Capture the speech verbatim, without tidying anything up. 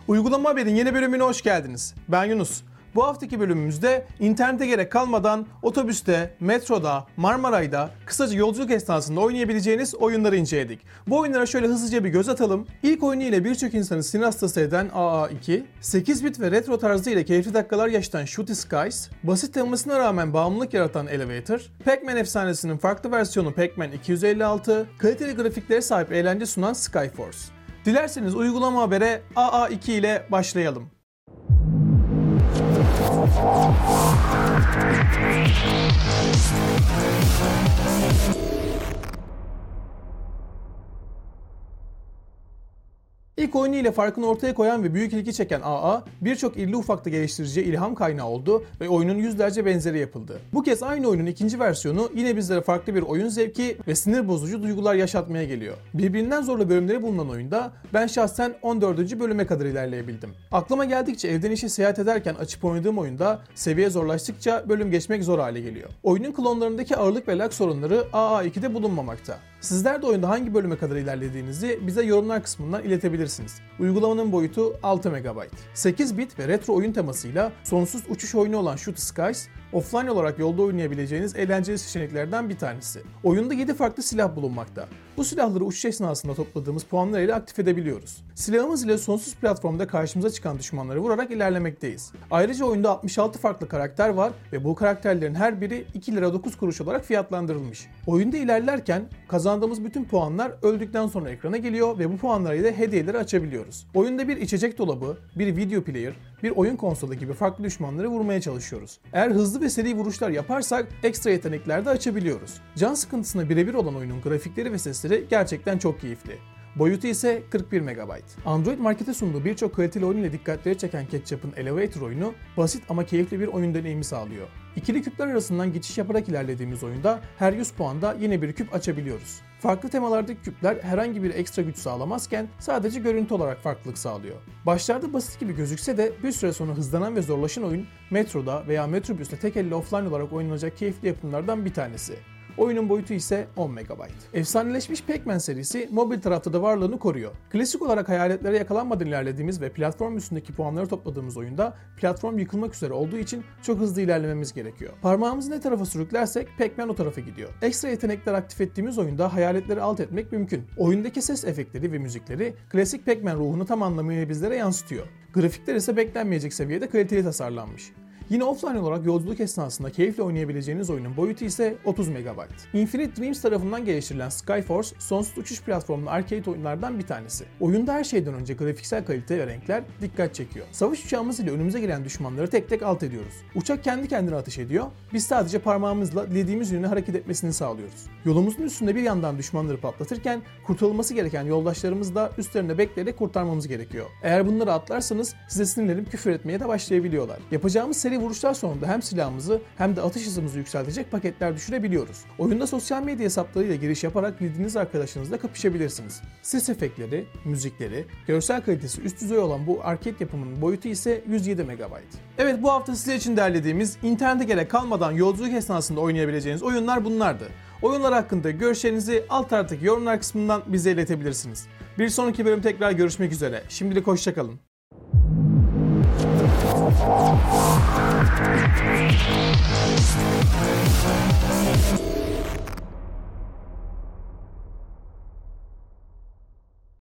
Uygulama Haber'in yeni bölümüne hoş geldiniz. Ben Yunus. Bu haftaki bölümümüzde internete gerek kalmadan otobüste, metroda, Marmaray'da kısaca yolculuk esnasında oynayabileceğiniz oyunları inceledik. Bu oyunlara şöyle hızlıca bir göz atalım. İlk oyunu ile birçok insanı sinir hastası eden A A iki, sekiz bit ve retro tarzı ile keyifli dakikalar yaşatan Shooty Skies, basit temasına rağmen bağımlılık yaratan Elevator, Pac-Man efsanesinin farklı versiyonu Pac-Man iki yüz elli altı, kaliteli grafiklere sahip eğlence sunan Skyforce. Dilerseniz uygulama habere A A iki ile başlayalım. İlk oyunu ile farkını ortaya koyan ve büyük ilgi çeken A A, birçok irili ufaklı geliştiriciye ilham kaynağı oldu ve oyunun yüzlerce benzeri yapıldı. Bu kez aynı oyunun ikinci versiyonu yine bizlere farklı bir oyun zevki ve sinir bozucu duygular yaşatmaya geliyor. Birbirinden zorlu bölümleri bulunan oyunda ben şahsen on dördüncü bölüme kadar ilerleyebildim. Aklıma geldikçe evden işe seyahat ederken açıp oynadığım oyunda seviye zorlaştıkça bölüm geçmek zor hale geliyor. Oyunun klonlarındaki ağırlık ve lag sorunları A A iki'de bulunmamakta. Sizler de oyunda hangi bölüme kadar ilerlediğinizi bize yorumlar kısmından iletebilirsiniz. Uygulamanın boyutu altı megabayt. sekiz bit ve retro oyun temasıyla sonsuz uçuş oyunu olan Shooty Skies, offline olarak yolda oynayabileceğiniz eğlenceli seçeneklerden bir tanesi. Oyunda yedi farklı silah bulunmakta. Bu silahları uçuş esnasında topladığımız puanlar ile aktif edebiliyoruz. Silahımız ile sonsuz platformda karşımıza çıkan düşmanları vurarak ilerlemekteyiz. Ayrıca oyunda altmış altı farklı karakter var ve bu karakterlerin her biri iki lira dokuz kuruş olarak fiyatlandırılmış. Oyunda ilerlerken kazandığımız bütün puanlar öldükten sonra ekrana geliyor ve bu puanlara ile hediyeleri açabiliyoruz. Oyunda bir içecek dolabı, bir video player, bir oyun konsolu gibi farklı düşmanları vurmaya çalışıyoruz. Eğer hızlı ve seri vuruşlar yaparsak ekstra yetenekler de açabiliyoruz. Can sıkıntısına birebir olan oyunun grafikleri ve sesleri gerçekten çok keyifli. Boyutu ise kırk bir megabayt. Android Market'e sunduğu birçok kaliteli oyun ile dikkatleri çeken Ketchup'ın Elevator oyunu basit ama keyifli bir oyun deneyimi sağlıyor. İkili küpler arasından geçiş yaparak ilerlediğimiz oyunda her yüz puanda yeni bir küp açabiliyoruz. Farklı temalardaki küpler herhangi bir ekstra güç sağlamazken sadece görüntü olarak farklılık sağlıyor. Başlarda basit gibi gözükse de bir süre sonra hızlanan ve zorlaşan oyun metroda veya metrobüste tek elle offline olarak oynanacak keyifli yapımlardan bir tanesi. Oyunun boyutu ise on megabayt. Efsaneleşmiş Pac-Man serisi mobil tarafta da varlığını koruyor. Klasik olarak hayaletlere yakalanmadan ilerlediğimiz ve platform üstündeki puanları topladığımız oyunda platform yıkılmak üzere olduğu için çok hızlı ilerlememiz gerekiyor. Parmağımızı ne tarafa sürüklersek Pac-Man o tarafa gidiyor. Ekstra yetenekler aktif ettiğimiz oyunda hayaletleri alt etmek mümkün. Oyundaki ses efektleri ve müzikleri klasik Pac-Man ruhunu tam anlamıyla bizlere yansıtıyor. Grafikler ise beklenmeyecek seviyede kaliteli tasarlanmış. Yine offline olarak yolculuk esnasında keyifle oynayabileceğiniz oyunun boyutu ise otuz megabayt. Infinite Dreams tarafından geliştirilen Skyforce, sonsuz uçuş platformlu arcade oyunlardan bir tanesi. Oyunda her şeyden önce grafiksel kalite ve renkler dikkat çekiyor. Savaş uçağımız ile önümüze gelen düşmanları tek tek alt ediyoruz. Uçak kendi kendine ateş ediyor, biz sadece parmağımızla dilediğimiz yöne hareket etmesini sağlıyoruz. Yolumuzun üstünde bir yandan düşmanları patlatırken kurtulması gereken yoldaşlarımız da üstlerinde bekleyerek kurtarmamız gerekiyor. Eğer bunları atlarsanız size sinirlenip küfür etmeye de başlayabiliyorlar. Yapacağımız seri vuruşlar sonunda hem silahımızı hem de atış hızımızı yükseltecek paketler düşürebiliyoruz. Oyunda sosyal medya hesaplarıyla giriş yaparak bildiğiniz arkadaşınızla kapışabilirsiniz. Ses efektleri, müzikleri, görsel kalitesi üst düzey olan bu arcade yapımının boyutu ise yüz yedi megabayt. Evet, bu hafta sizler için derlediğimiz internete gerek kalmadan yolculuk esnasında oynayabileceğiniz oyunlar bunlardı. Oyunlar hakkında görüşlerinizi alt taraftaki yorumlar kısmından bize iletebilirsiniz. Bir sonraki bölüm tekrar görüşmek üzere. Şimdilik hoşça kalın. We'll be right back.